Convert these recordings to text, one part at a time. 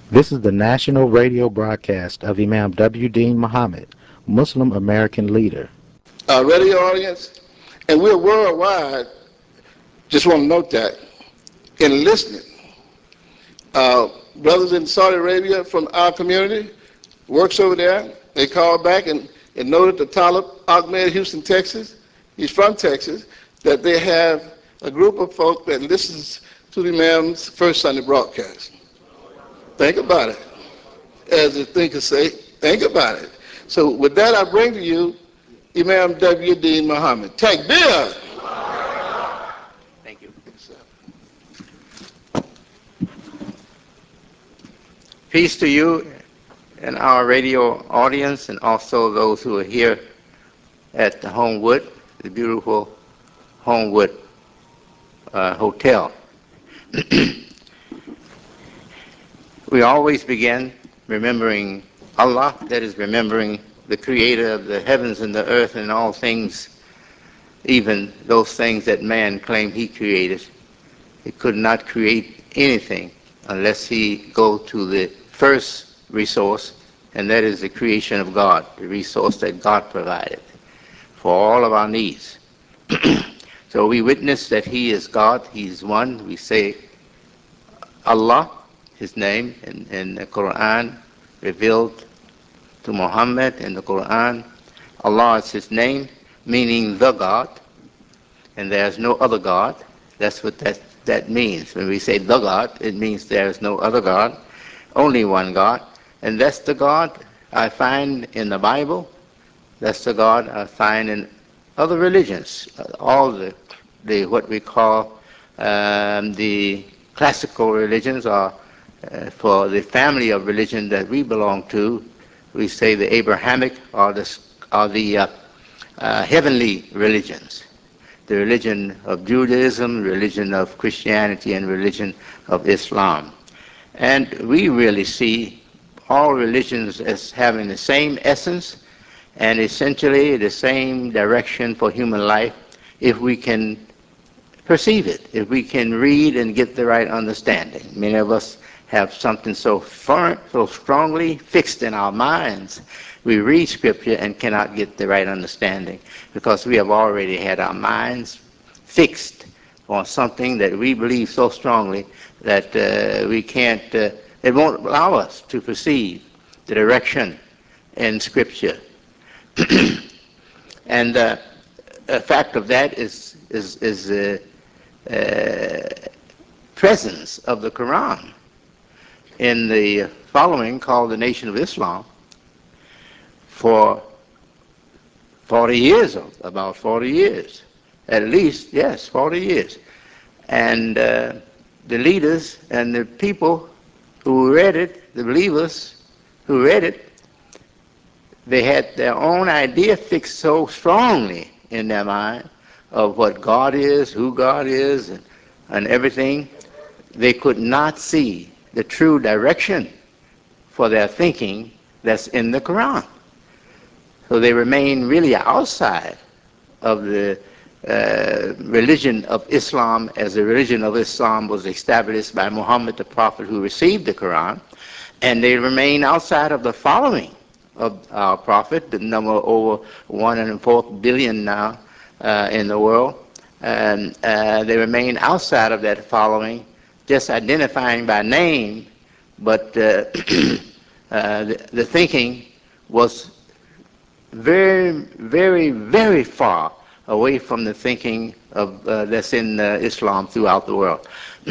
This is the national radio broadcast of Imam W. Deen Muhammad, Muslim American leader. Our radio audience, and we're worldwide, just want to note that, in listening. Brothers in Saudi Arabia from our community works over there. They called back and noted that Talib Ahmed, Houston, Texas, he's from Texas, that they have a group of folk that listens to the Imam's first Sunday broadcast. Think about it. As the thinkers say, think about it. So with that, I bring to you Imam W. Deen Muhammad. Takbir! Thank you. Peace to you and our radio audience, and also those who are here at the Homewood, the beautiful Homewood Hotel. We always begin remembering Allah, that is remembering the creator of the heavens and the earth and all things, even those things that man claimed he created. He could not create anything unless he go to the first resource, and that is the creation of God, the resource that God provided for all of our needs. So we witness that he is God, he is one. We say Allah, his name, in the Quran, revealed to Muhammad in the Quran. Allah is his name, meaning the God, and there is no other God. That's what that means. When we say the God, it means there is no other God, only one God, and that's the God I find in the Bible. That's the God I find in other religions, all the what we call the classical religions, or for the family of religion that we belong to, we say the Abrahamic or the heavenly religions. The religion of Judaism, religion of Christianity, and religion of Islam. And we really see all religions as having the same essence and essentially the same direction for human life if we can perceive it, if we can read and get the right understanding. Many of us have something so strongly fixed in our minds. We read scripture and cannot get the right understanding because we have already had our minds fixed on something that we believe so strongly that we can't, it won't allow us to perceive the direction in scripture. And a fact of that is the presence of the Quran in the following called the Nation of Islam for 40 years, about 40 years, at least, yes, 40 years. And the leaders and the people who read it, the believers who read it, they had their own idea fixed so strongly in their mind of what God is, who God is, and everything. They could not see the true direction for their thinking that's in the Quran. So they remain really outside of the religion of Islam, as the religion of Islam was established by Muhammad, the prophet who received the Quran, and they remain outside of the following of our prophet, the number over 1.25 billion now in the world, and they remain outside of that following, just identifying by name, but the thinking was very, very, very far away from the thinking of that's in Islam throughout the world.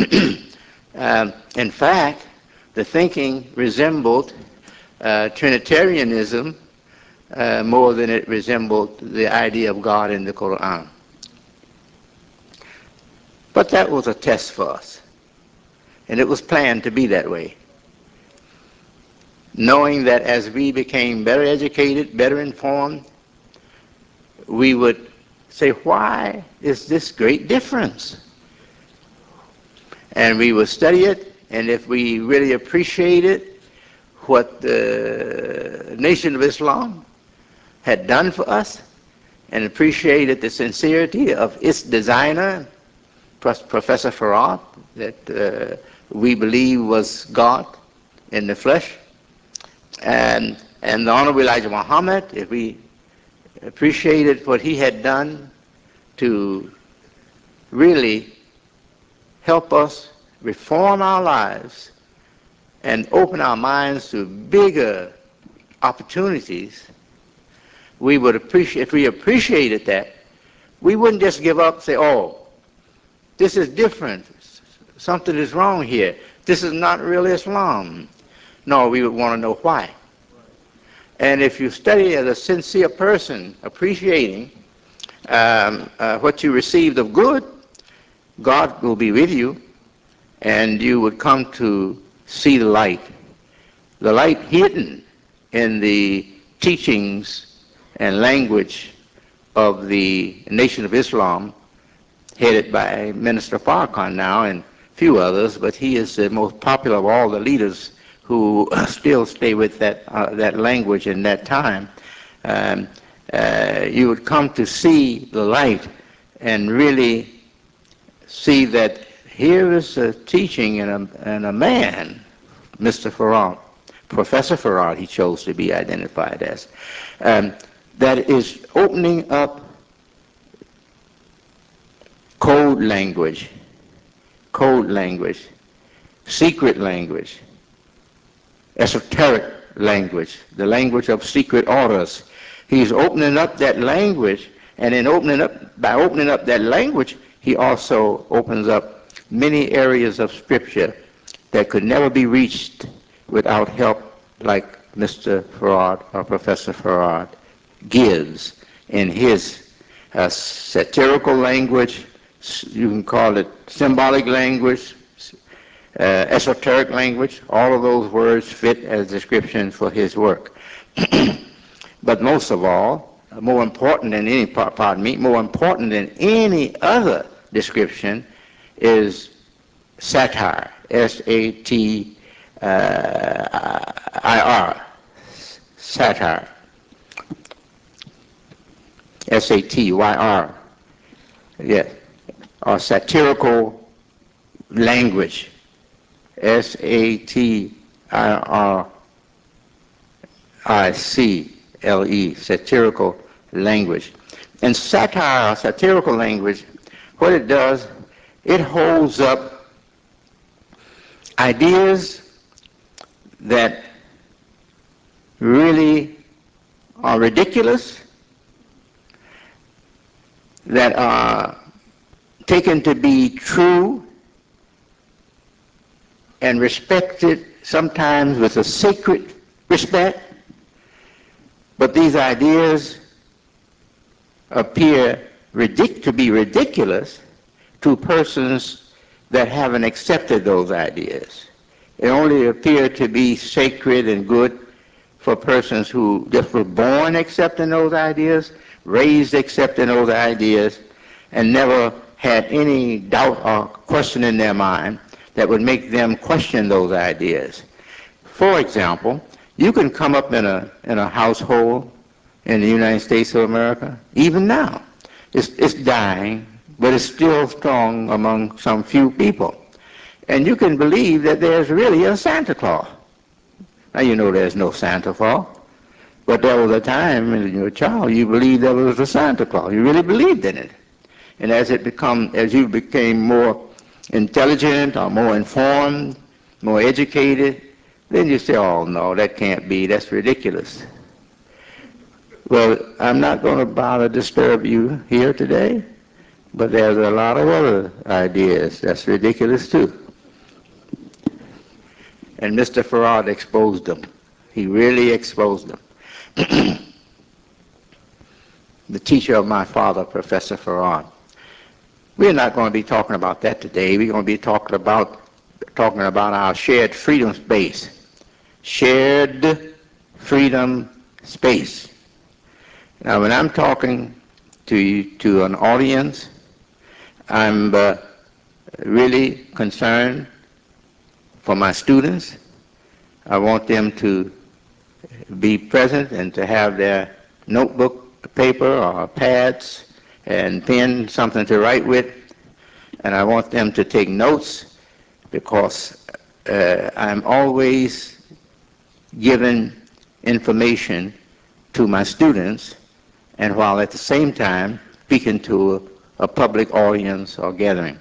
In fact, the thinking resembled Trinitarianism more than it resembled the idea of God in the Quran. But that was a test for us, and it was planned to be that way, knowing that as we became better educated, better informed, we would say, why is this great difference? And we would study it, and if we really appreciated what the Nation of Islam had done for us, and appreciated the sincerity of its designer, Professor Farad, that we believe was God, in the flesh. And the Honorable Elijah Muhammad, if we appreciated what he had done to really help us reform our lives and open our minds to bigger opportunities, we would appreciate, if we appreciated that, we wouldn't just give up and say, oh, this is different. Something is wrong here. This is not real Islam. No, we would want to know why. And if you study as a sincere person, appreciating what you received of good, God will be with you, and you would come to see the light hidden in the teachings and language of the Nation of Islam, headed by Minister Farrakhan now and a few others, but he is the most popular of all the leaders who still stay with that language in that time. You would come to see the light and really see that here is a teaching and a man, Mr. Farad, Professor Farad, he chose to be identified as, that is opening up code language, secret language, esoteric language, the language of secret orders. He's opening up that language, and by opening up that language, he also opens up many areas of scripture that could never be reached without help like Mr. Farad or Professor Farad gives in his satirical language. You can call it symbolic language, esoteric language. All of those words fit as description for his work. But most of all, more important than any other description is satire, S-A-T-I-R, satire, S-A-T-Y-R, yes, or satirical language, S-A-T-I-R-I-C-L-E, satirical language. And satire, or satirical language, what it does, it holds up ideas that really are ridiculous, that are taken to be true and respected sometimes with a sacred respect, but these ideas appear to be ridiculous to persons that haven't accepted those ideas. It only appear to be sacred and good for persons who just were born accepting those ideas, raised accepting those ideas, and never had any doubt or question in their mind that would make them question those ideas. For example, you can come up in a household in the United States of America, even now. It's dying, but it's still strong among some few people. And you can believe that there's really a Santa Claus. Now you know there's no Santa Claus, but there was a time when you were a child you believed there was a Santa Claus. You really believed in it. And as you became more intelligent or more informed, more educated, then you say, oh no, that can't be, that's ridiculous. Well, I'm not going to bother disturb you here today, but there's a lot of other ideas that's ridiculous too. And Mr. Farad exposed them. He really exposed them. The teacher of my father, Professor Farad. We're not going to be talking about that today. We're going to be talking about our shared freedom space. Shared freedom space. Now, when I'm talking to an audience, I'm really concerned for my students. I want them to be present and to have their notebook, paper, or pads and pen, something to write with. And I want them to take notes because I'm always giving information to my students, and while at the same time speaking to a public audience or gathering.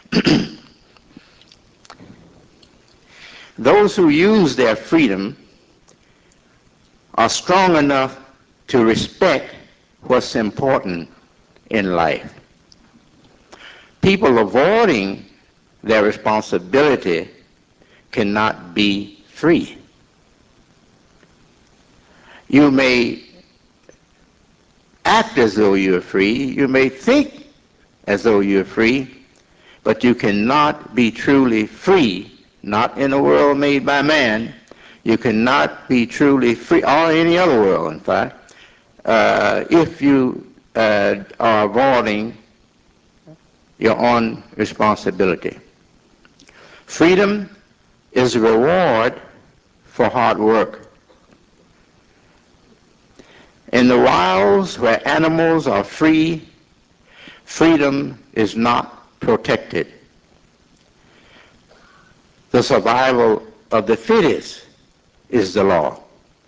Those who use their freedom are strong enough to respect what's important in life. People avoiding their responsibility cannot be free. You may act as though you're free, you may think as though you're free, but you cannot be truly free, not in a world made by man. You cannot be truly free, or any other world, in fact, if you are avoiding your own responsibility. Freedom is a reward for hard work. In the wilds where animals are free, freedom is not protected. The survival of the fittest is the law.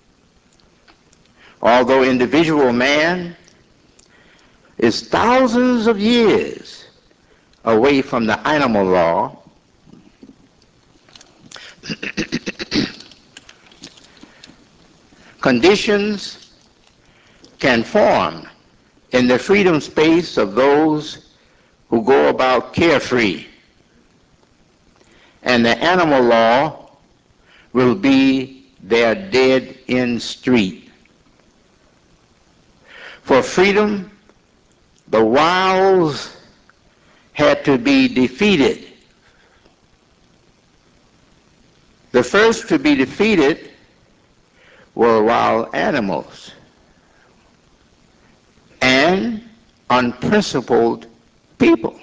Although individual man is thousands of years away from the animal law, conditions can form in the freedom space of those who go about carefree, and the animal law will be their dead-end street. For freedom, the wilds had to be defeated. The first to be defeated were wild animals and unprincipled people.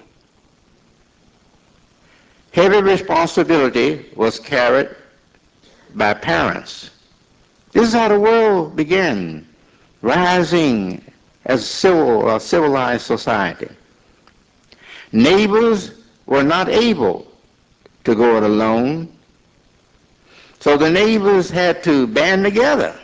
Heavy responsibility was carried by parents. This is how the world began, rising as a civilized society. Neighbors were not able to go it alone, so the neighbors had to band together,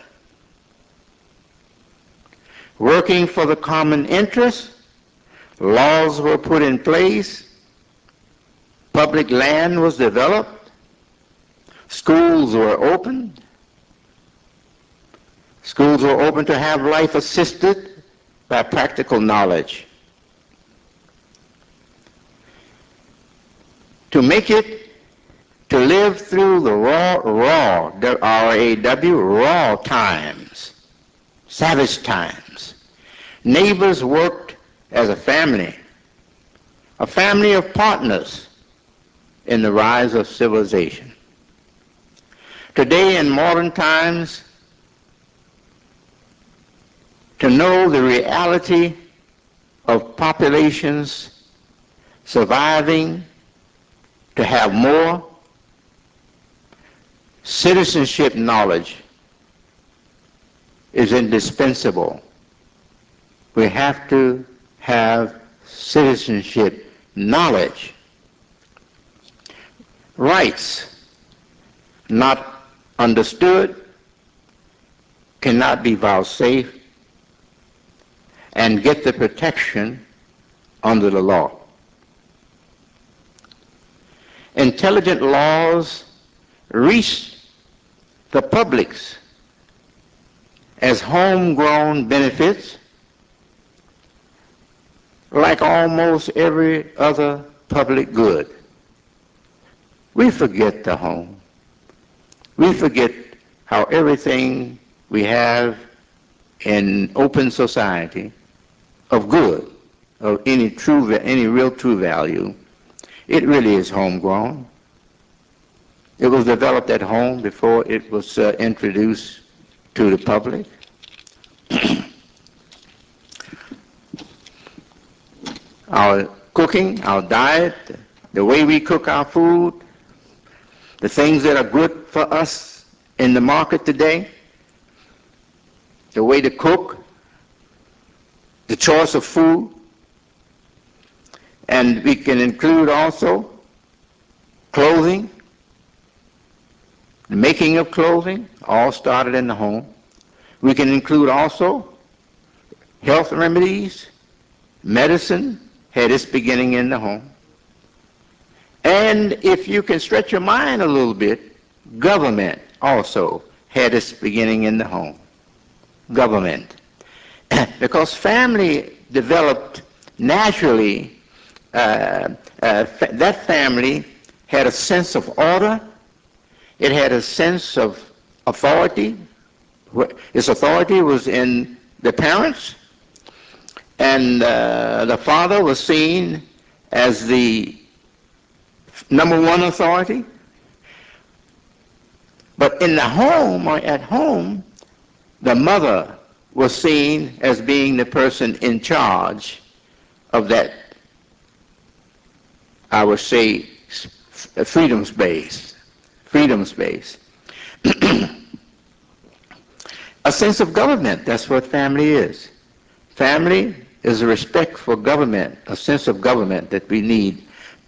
working for the common interest. Laws were put in place. Public land was developed. Schools were opened. Schools were open to have life assisted by practical knowledge. To make it, to live through the raw, R-A-W, raw times, savage times, neighbors worked as a family of partners in the rise of civilization. Today in modern times, to know the reality of populations surviving, to have more citizenship knowledge is indispensable. We have to have citizenship knowledge. Rights not understood cannot be vouchsafed and get the protection under the law. Intelligent laws reach the publics as homegrown benefits, like almost every other public good. We forget the home. We forget how everything we have in open society of good, of any real true value, it really is homegrown. It was developed at home before it was introduced to the public. Our cooking, our diet, the way we cook our food, the things that are good for us in the market today, the way to cook, the choice of food, and we can include also clothing, The making of clothing all started in the home. We can include also health remedies, medicine had its beginning in the home. And if you can stretch your mind a little bit, government also had its beginning in the home. Government. Because family developed naturally, that family had a sense of order, it had a sense of authority. Its authority was in the parents, and the father was seen as the number one authority. But in the home, or at home, the mother was seen as being the person in charge of that, I would say, freedom space. Freedom space. A sense of government, that's what family is. Family is a respect for government, a sense of government that we need.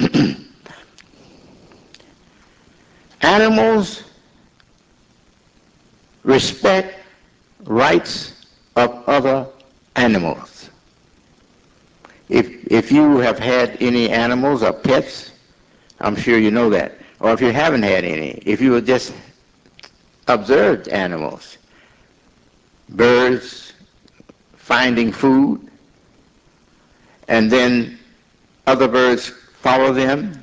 Animals respect rights of other animals. If you have had any animals or pets, I'm sure you know that. Or if you haven't had any, if you have just observed animals, birds finding food, and then other birds follow them.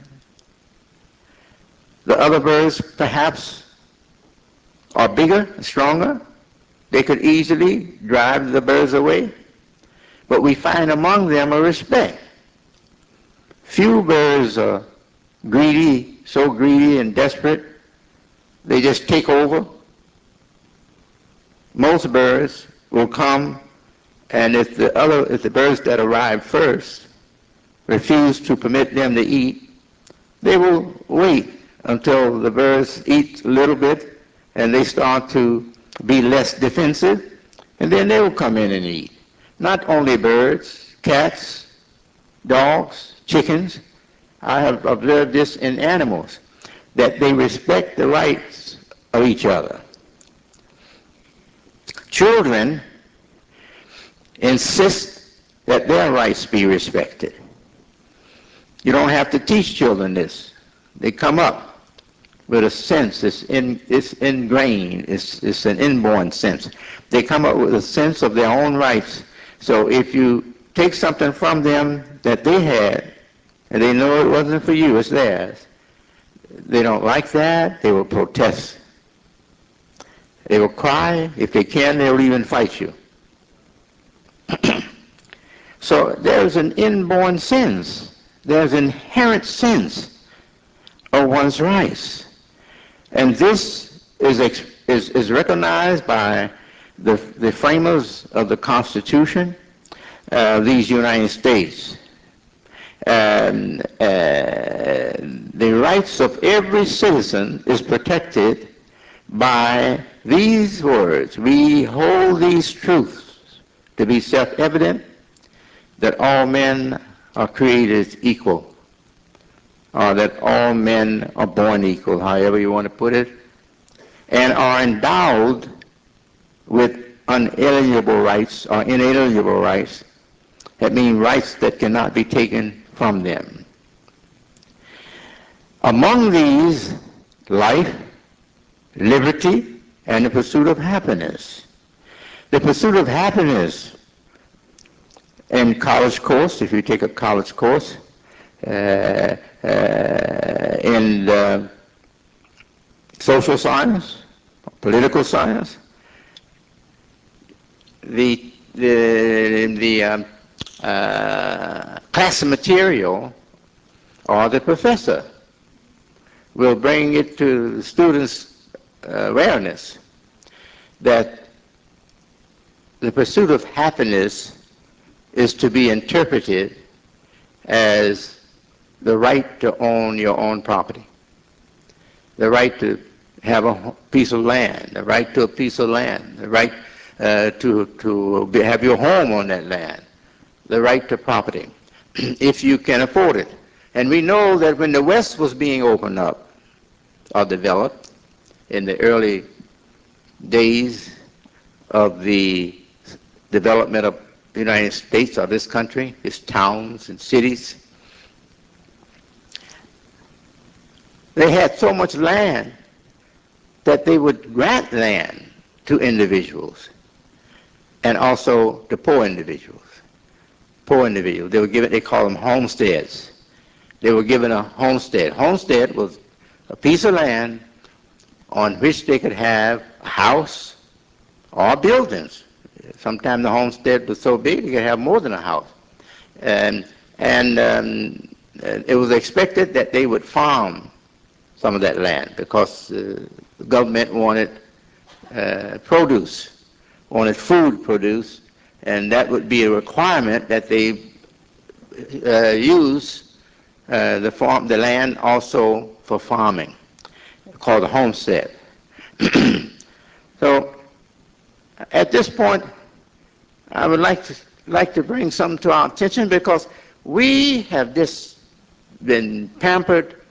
The other birds perhaps are bigger, stronger. They could easily drive the birds away. But we find among them a respect. Few birds are greedy, so greedy and desperate, they just take over. Most birds will come, and if the birds that arrive first refuse to permit them to eat, they will wait until the birds eat a little bit and they start to be less defensive, and then they will come in and eat. Not only birds, cats, dogs, chickens. I have observed this in animals, that they respect the rights of each other. Children insist that their rights be respected. You don't have to teach children this. They come up with a sense, it's ingrained, it's an inborn sense. They come up with a sense of their own rights. So if you take something from them that they had, and they know it wasn't for you, it's theirs, they don't like that, they will protest. They will cry. If they can, they'll even fight you. So there's an inborn sense. There's an inherent sense of one's rights. And this is recognized by the framers of the Constitution of these United States. The rights of every citizen is protected by these words. We hold these truths to be self-evident, that all men are created equal, or that all men are born equal, however you want to put it, and are endowed with unalienable rights or inalienable rights. That means rights that cannot be taken from them. Among these, life, liberty, and the pursuit of happiness. The pursuit of happiness in college course, if you take a college course, in social science, political science, the class material or the professor will bring it to the students' awareness that the pursuit of happiness is to be interpreted as the right to own your own property, the right to have a piece of land, the right to a piece of land, the right to have your home on that land, the right to property, if you can afford it. And we know that when the West was being opened up or developed, in the early days of the development of the United States or this country, its towns and cities. They had so much land that they would grant land to individuals and also to poor individuals. Poor individuals, they were given, they call them homesteads. They were given a homestead. Homestead was a piece of land on which they could have a house or buildings. Sometimes the homestead was so big you could have more than a house. And it was expected that they would farm some of that land because the government wanted produce, wanted food produce, and that would be a requirement that they use the land also for farming, called a homestead. So at this point, I would like to bring something to our attention because we have just been pampered,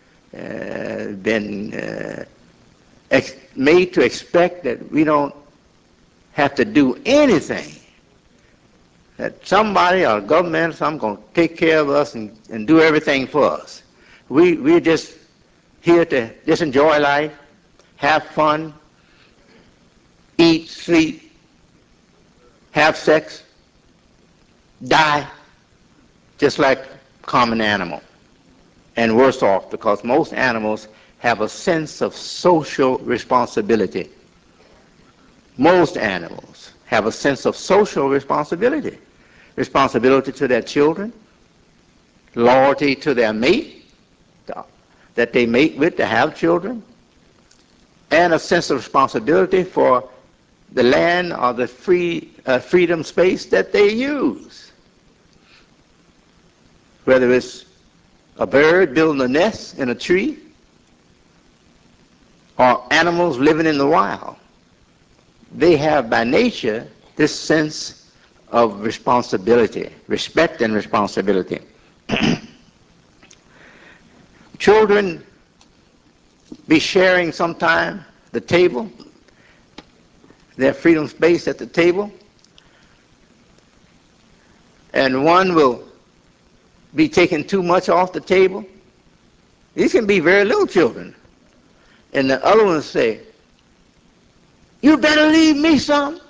been made to expect that we don't have to do anything, that somebody or government or something going to take care of us and do everything for us. We're just here to just enjoy life, have fun, eat, sleep, have sex, die, just like common animal. And worse off, because most animals have a sense of social responsibility. Most animals have a sense of social responsibility. Responsibility to their children, loyalty to their mate that they mate with to have children, and a sense of responsibility for the land or the freedom space that they use. Whether it's a bird building a nest in a tree or animals living in the wild, they have by nature this sense of responsibility, respect and responsibility. Children be sharing sometime the table, their freedom space at the table, and one will be taking too much off the table. These can be very little children. And the other ones say, "You better leave me some."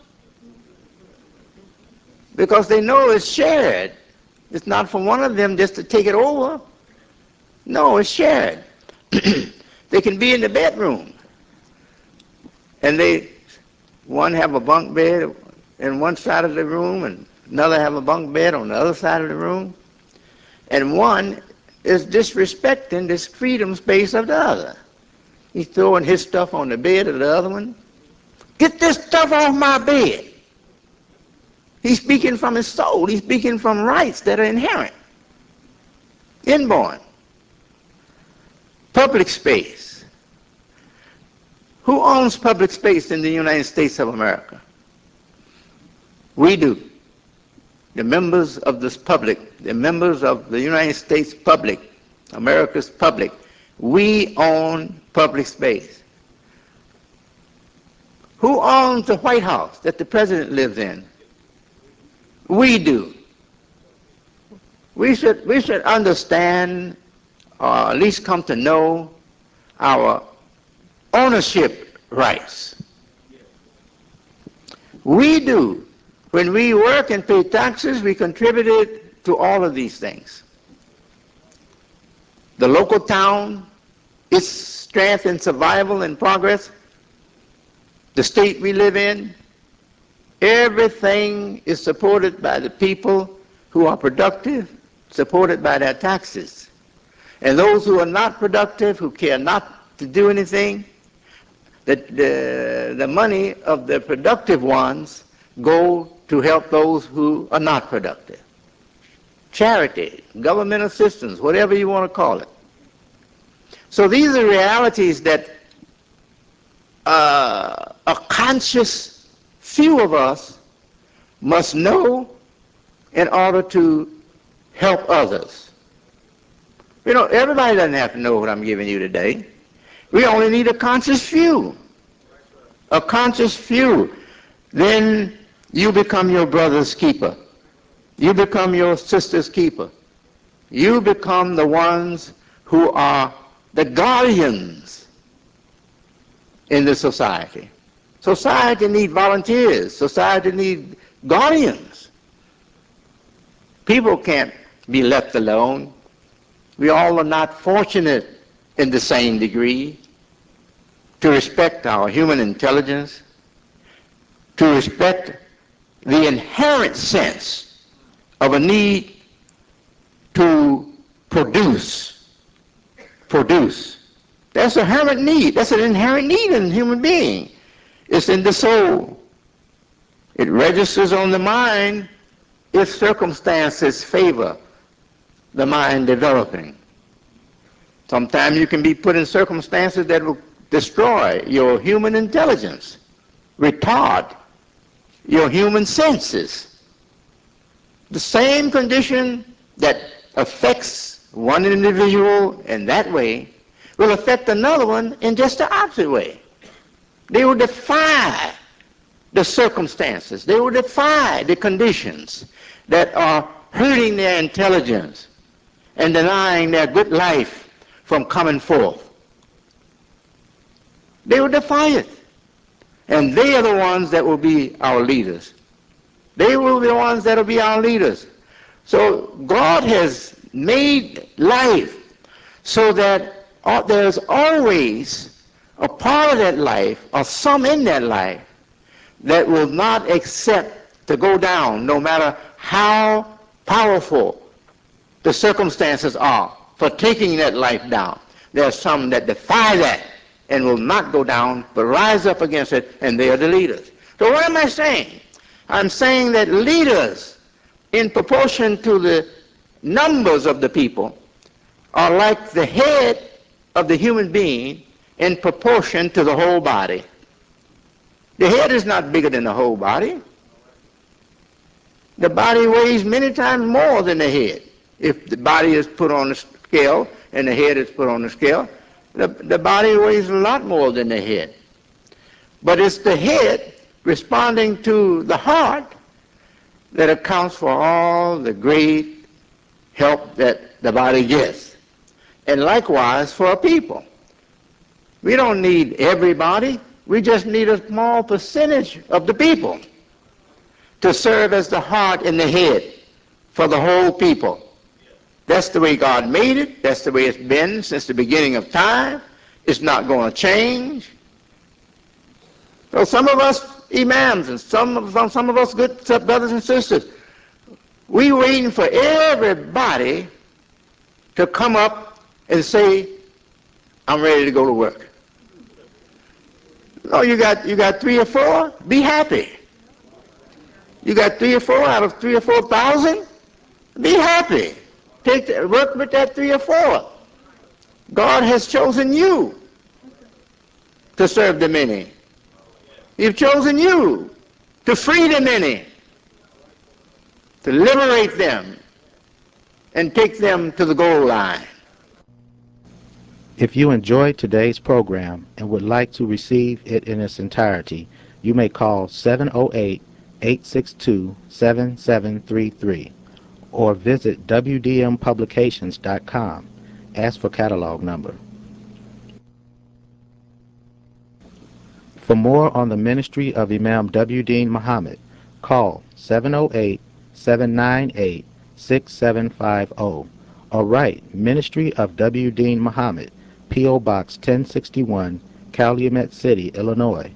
Because they know it's shared. It's not for one of them just to take it over. No, it's shared. They can be in the bedroom, and one have a bunk bed in one side of the room, and another have a bunk bed on the other side of the room, and one is disrespecting this freedom space of the other. He's throwing his stuff on the bed of the other one. "Get this stuff off my bed." He's speaking from his soul. He's speaking from rights that are inherent, inborn. Public space. Who owns public space in the United States of America? We do. The members of this public, the members of the United States public, America's public, we own public space. Who owns the White House that the president lives in? We do. We should understand, or at least come to know, our ownership rights. We do. When we work and pay taxes, we contributed to all of these things. The local town, its strength and survival and progress, the state we live in, everything is supported by the people who are productive, supported by their taxes. And those who are not productive, who care not to do anything, the money of the productive ones go to help those who are not productive. Charity, government assistance, whatever you want to call it. So these are realities that a conscious few of us must know in order to help others. You know, everybody doesn't have to know what I'm giving you today. We only need a conscious few a conscious few, then you become your brother's keeper. You become your sister's keeper. You become the ones who are the guardians in the society. Society needs volunteers. Society needs guardians. People can't be left alone. We all are not fortunate in the same degree to respect our human intelligence, to respect the inherent sense of a need to produce. Produce. That's an inherent need. That's an inherent need in a human being. It's in the soul. It registers on the mind if circumstances favor the mind developing. Sometimes you can be put in circumstances that will destroy your human intelligence, retard your human senses. The same condition that affects one individual in that way will affect another one in just the opposite way. They will defy the circumstances. They will defy the conditions that are hurting their intelligence and denying their good life from coming forth. They will defy it. And they are the ones that will be our leaders. They will be the ones that will be our leaders. So God has made life so that there's always a part of that life, or some in that life, that will not accept to go down, no matter how powerful the circumstances are for taking that life down. There are some that defy that and will not go down, but rise up against it, and they are the leaders. So what am I saying? I'm saying that leaders, in proportion to the numbers of the people, are like the head of the human being in proportion to the whole body. The head is not bigger than the whole body. The body weighs many times more than the head. If the body is put on the scale and the head is put on the scale, the body weighs a lot more than the head. But it's the head responding to the heart that accounts for all the great help that the body gets. And likewise for a people. We don't need everybody. We just need a small percentage of the people to serve as the heart and the head for the whole people. That's the way God made it. That's the way it's been since the beginning of time. It's not going to change. So some of us imams and some of us good brothers and sisters, we waiting for everybody to come up and say, I'm ready to go to work. No, you got 3 or 4, be happy. You got 3 or 4 out of 3 or 4,000, be happy. Work with that 3 or 4. God has chosen you to serve the many. He's chosen you to free the many, to liberate them, and take them to the goal line. If you enjoyed today's program and would like to receive it in its entirety, you may call 708-862-7733 or visit wdmpublications.com. Ask for catalog number. For more on the ministry of Imam W. Dean Muhammad, call 708-798-6750 or write Ministry of W. Dean Muhammad, P.O. Box 1061, Calumet City, Illinois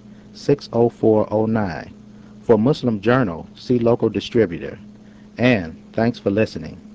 60409. For Muslim Journal, see local distributor. And thanks for listening.